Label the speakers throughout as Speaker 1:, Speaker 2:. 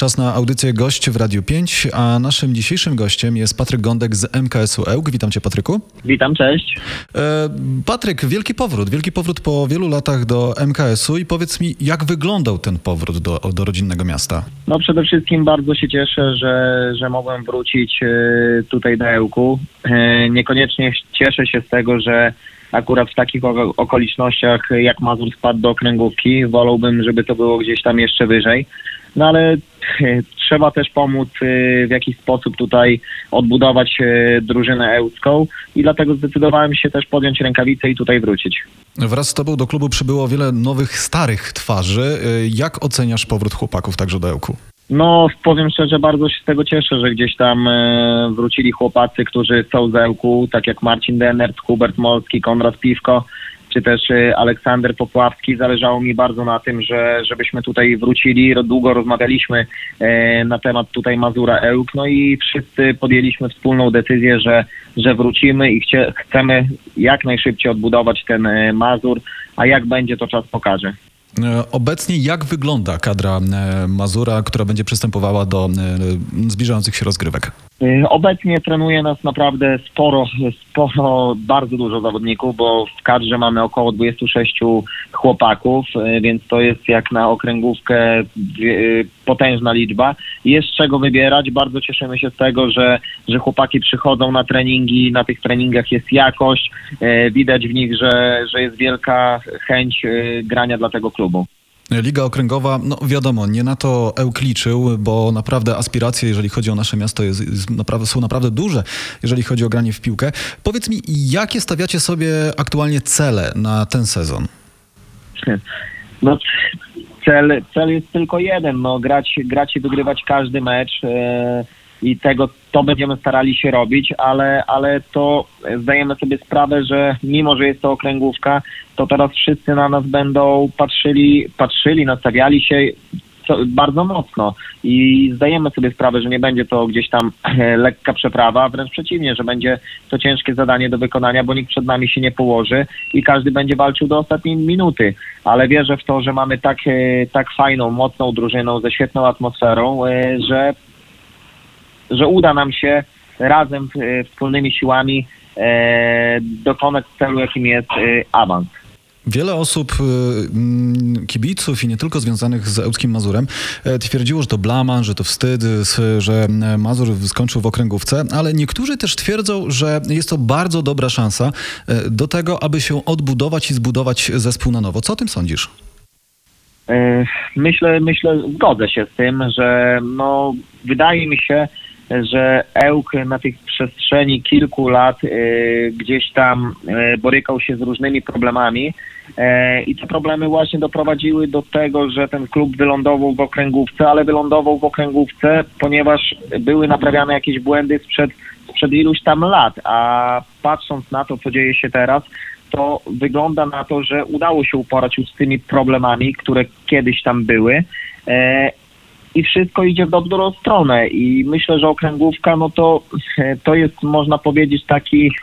Speaker 1: Czas na audycję Gość w Radiu 5, a naszym dzisiejszym gościem jest Patryk Gądek z MKS-u Ełk. Witam cię, Patryku.
Speaker 2: Witam, cześć.
Speaker 1: Patryk, wielki powrót po wielu latach do MKS-u i powiedz mi, jak wyglądał ten powrót do rodzinnego miasta?
Speaker 2: No przede wszystkim bardzo się cieszę, że mogłem wrócić tutaj do Ełku. Niekoniecznie cieszę się z tego, że akurat w takich okolicznościach jak Mazur spadł do okręgówki. Wolałbym, żeby to było gdzieś tam jeszcze wyżej. No ale trzeba też pomóc w jakiś sposób tutaj odbudować drużynę ełcką i dlatego zdecydowałem się też podjąć rękawice i tutaj wrócić.
Speaker 1: Wraz z tobą do klubu przybyło wiele nowych, starych twarzy. Jak oceniasz powrót chłopaków także do Ełku?
Speaker 2: No, powiem szczerze, bardzo się z tego cieszę, że gdzieś tam wrócili chłopacy, którzy są z Ełku, tak jak Marcin Denert, Hubert Molski, Konrad Piwko, czy też Aleksander Popławski. Zależało mi bardzo na tym, żebyśmy tutaj wrócili. Długo rozmawialiśmy na temat tutaj Mazura Ełk, no i wszyscy podjęliśmy wspólną decyzję, że wrócimy i chcemy jak najszybciej odbudować ten Mazur, a jak będzie, to czas pokaże.
Speaker 1: Obecnie jak wygląda kadra Mazura, która będzie przystępowała do zbliżających się rozgrywek?
Speaker 2: Obecnie trenuje nas naprawdę sporo, bardzo dużo zawodników, bo w kadrze mamy około 26 chłopaków, więc to jest jak na okręgówkę potężna liczba. Jest z czego wybierać. Bardzo cieszymy się z tego, że chłopaki przychodzą na treningi, na tych treningach jest jakość, widać w nich, że jest wielka chęć grania dla tego klubu.
Speaker 1: Liga Okręgowa, no wiadomo, nie na to Ełk liczył, bo naprawdę aspiracje, jeżeli chodzi o nasze miasto, są naprawdę duże, jeżeli chodzi o granie w piłkę. Powiedz mi, jakie stawiacie sobie aktualnie cele na ten sezon?
Speaker 2: No, cel jest tylko jeden, no, grać i wygrywać każdy mecz i to będziemy starali się robić, ale to zdajemy sobie sprawę, że mimo, że jest to okręgówka, to teraz wszyscy na nas będą patrzyli, nastawiali się bardzo mocno i zdajemy sobie sprawę, że nie będzie to gdzieś tam lekka przeprawa, wręcz przeciwnie, że będzie to ciężkie zadanie do wykonania, bo nikt przed nami się nie położy i każdy będzie walczył do ostatniej minuty, ale wierzę w to, że mamy tak fajną, mocną drużyną ze świetną atmosferą, że uda nam się razem wspólnymi siłami dokonać celu, jakim jest awans.
Speaker 1: Wiele osób, kibiców i nie tylko związanych z Ełckim Mazurem twierdziło, że to blaman, że to wstyd, że Mazur skończył w okręgówce, ale niektórzy też twierdzą, że jest to bardzo dobra szansa do tego, aby się odbudować i zbudować zespół na nowo. Co o tym sądzisz?
Speaker 2: Myślę, zgodzę się z tym, że wydaje mi się, że Ełk na tych przestrzeni kilku lat gdzieś tam borykał się z różnymi problemami i te problemy właśnie doprowadziły do tego, że ten klub wylądował w okręgówce, ale wylądował w okręgówce, ponieważ były naprawiane jakieś błędy sprzed iluś tam lat, a patrząc na to, co dzieje się teraz, to wygląda na to, że udało się uporać już z tymi problemami, które kiedyś tam były. I wszystko idzie w dobrą stronę i myślę, że okręgówka, to jest, można powiedzieć, taki,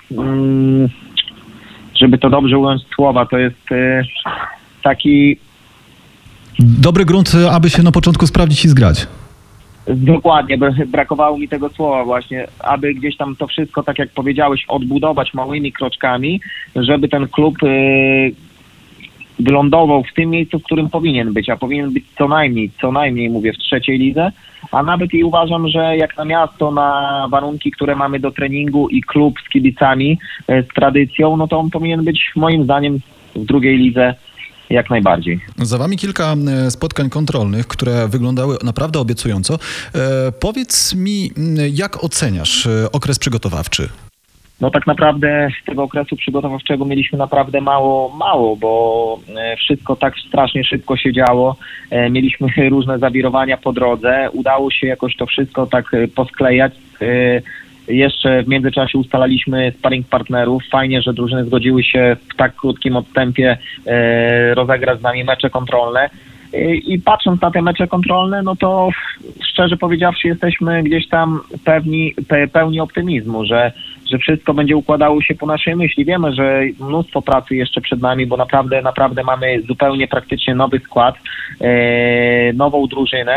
Speaker 2: żeby to dobrze ująć słowa, to jest taki...
Speaker 1: Dobry grunt, aby się na początku sprawdzić i zgrać.
Speaker 2: Dokładnie, brakowało mi tego słowa właśnie, aby gdzieś tam to wszystko, tak jak powiedziałeś, odbudować małymi kroczkami, żeby ten klub wylądował w tym miejscu, w którym powinien być, a powinien być co najmniej mówię, w trzeciej lidze, a nawet i uważam, że jak na miasto, na warunki, które mamy do treningu i klub z kibicami, z tradycją, no to on powinien być moim zdaniem w drugiej lidze jak najbardziej.
Speaker 1: Za wami kilka spotkań kontrolnych, które wyglądały naprawdę obiecująco. Powiedz mi, jak oceniasz okres przygotowawczy?
Speaker 2: No tak naprawdę z tego okresu przygotowawczego mieliśmy naprawdę mało, bo wszystko tak strasznie szybko się działo. Mieliśmy różne zawirowania po drodze. Udało się jakoś to wszystko tak posklejać. Jeszcze w międzyczasie ustalaliśmy sparring partnerów. Fajnie, że drużyny zgodziły się w tak krótkim odstępie rozegrać z nami mecze kontrolne. I patrząc na te mecze kontrolne, no to szczerze powiedziawszy jesteśmy gdzieś tam pełni optymizmu, że wszystko będzie układało się po naszej myśli. Wiemy, że mnóstwo pracy jeszcze przed nami, bo naprawdę mamy zupełnie praktycznie nowy skład, nową drużynę,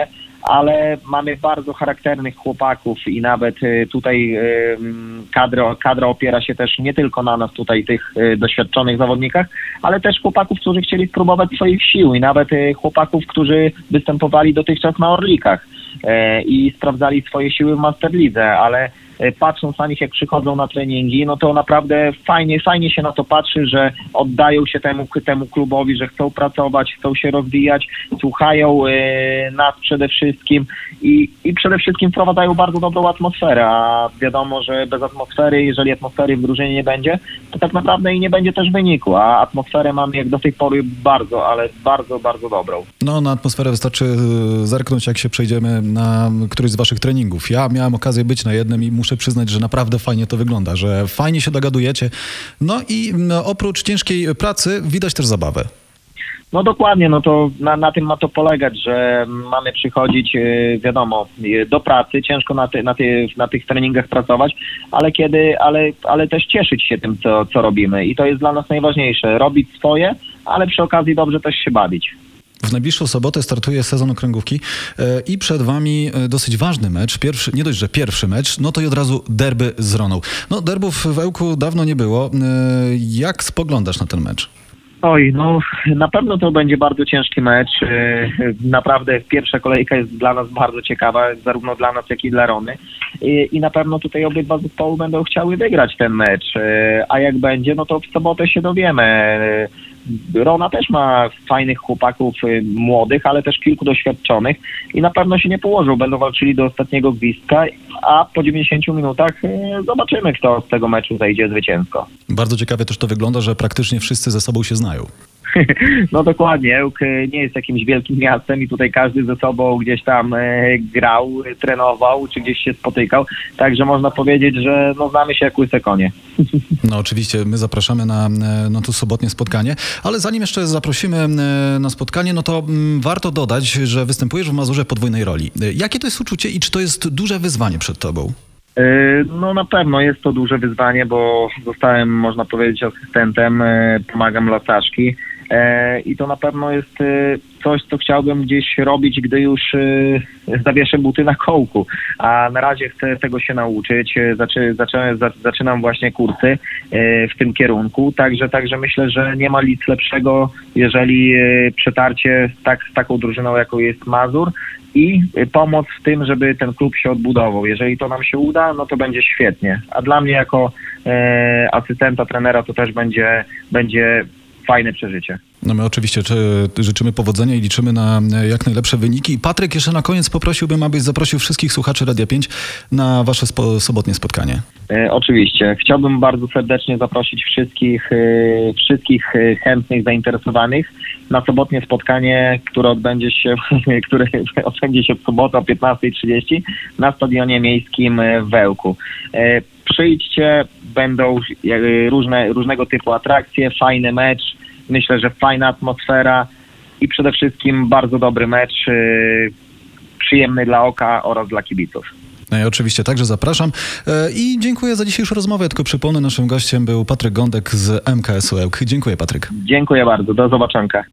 Speaker 2: ale mamy bardzo charakternych chłopaków i nawet tutaj kadra opiera się też nie tylko na nas tutaj, tych doświadczonych zawodnikach, ale też chłopaków, którzy chcieli spróbować swoich sił i nawet chłopaków, którzy występowali dotychczas na Orlikach i sprawdzali swoje siły w Master Lidze, ale patrząc na nich, jak przychodzą na treningi, no to naprawdę fajnie się na to patrzy, że oddają się temu klubowi, że chcą pracować, chcą się rozwijać, słuchają nas przede wszystkim i przede wszystkim wprowadzają bardzo dobrą atmosferę, a wiadomo, że bez atmosfery, jeżeli atmosfery w drużynie nie będzie, to tak naprawdę i nie będzie też wyniku, a atmosferę mamy jak do tej pory bardzo, ale bardzo dobrą.
Speaker 1: No, na atmosferę wystarczy zerknąć, jak się przejdziemy na któryś z waszych treningów. Ja miałem okazję być na jednym i muszę przyznać, że naprawdę fajnie to wygląda, że fajnie się dogadujecie. No i oprócz ciężkiej pracy widać też zabawę.
Speaker 2: No dokładnie, no to na tym ma to polegać, że mamy przychodzić, wiadomo, do pracy, ciężko na tych treningach pracować, ale też cieszyć się tym, co robimy i to jest dla nas najważniejsze, robić swoje, ale przy okazji dobrze też się bawić.
Speaker 1: W najbliższą sobotę startuje sezon okręgówki i przed wami dosyć ważny mecz. Nie dość, że pierwszy mecz, no to i od razu derby z Roną. No derbów w Ełku dawno nie było. Jak spoglądasz na ten mecz?
Speaker 2: Oj, no na pewno to będzie bardzo ciężki mecz. Naprawdę pierwsza kolejka jest dla nas bardzo ciekawa, zarówno dla nas, jak i dla Rony. I na pewno tutaj obydwa zespoły będą chciały wygrać ten mecz. A jak będzie, no to w sobotę się dowiemy. Rona też ma fajnych chłopaków młodych, ale też kilku doświadczonych i na pewno się nie położą. Będą walczyli do ostatniego gwizdka, a po 90 minutach zobaczymy, kto z tego meczu zejdzie zwycięsko.
Speaker 1: Bardzo ciekawie też to wygląda, że praktycznie wszyscy ze sobą się znają.
Speaker 2: No dokładnie, Ełk nie jest jakimś wielkim miastem i tutaj każdy ze sobą gdzieś tam grał, trenował, czy gdzieś się spotykał, także można powiedzieć, że no, znamy się jak łyse konie.
Speaker 1: No oczywiście, my zapraszamy na to sobotnie spotkanie, ale zanim jeszcze zaprosimy na spotkanie, no to warto dodać, że występujesz w Mazurze podwójnej roli. Jakie to jest uczucie i czy to jest duże wyzwanie przed tobą?
Speaker 2: No na pewno jest to duże wyzwanie, bo zostałem, można powiedzieć, asystentem, pomagam Lasaszki i to na pewno jest coś, co chciałbym gdzieś robić, gdy już zawieszę buty na kołku, a na razie chcę tego się nauczyć, zaczynam właśnie kursy w tym kierunku, także myślę, że nie ma nic lepszego, jeżeli przetarcie z taką drużyną, jaką jest Mazur, i pomoc w tym, żeby ten klub się odbudował. Jeżeli to nam się uda, no to będzie świetnie. A dla mnie jako asystenta trenera to też będzie fajne przeżycie.
Speaker 1: No my oczywiście życzymy powodzenia i liczymy na jak najlepsze wyniki. Patryk, jeszcze na koniec poprosiłbym, abyś zaprosił wszystkich słuchaczy Radia 5 na wasze sobotnie spotkanie.
Speaker 2: Oczywiście. Chciałbym bardzo serdecznie zaprosić wszystkich chętnych, zainteresowanych na sobotnie spotkanie, które odbędzie się w sobotę o 15:30 na stadionie miejskim w Ełku. Przyjdźcie, będą różnego typu atrakcje, fajny mecz, myślę, że fajna atmosfera i przede wszystkim bardzo dobry mecz, przyjemny dla oka oraz dla kibiców.
Speaker 1: No i oczywiście także zapraszam i dziękuję za dzisiejszą rozmowę. Tylko przypomnę, naszym gościem był Patryk Gądek z MKS-u Ełk. Dziękuję, Patryk.
Speaker 2: Dziękuję bardzo, do zobaczonka.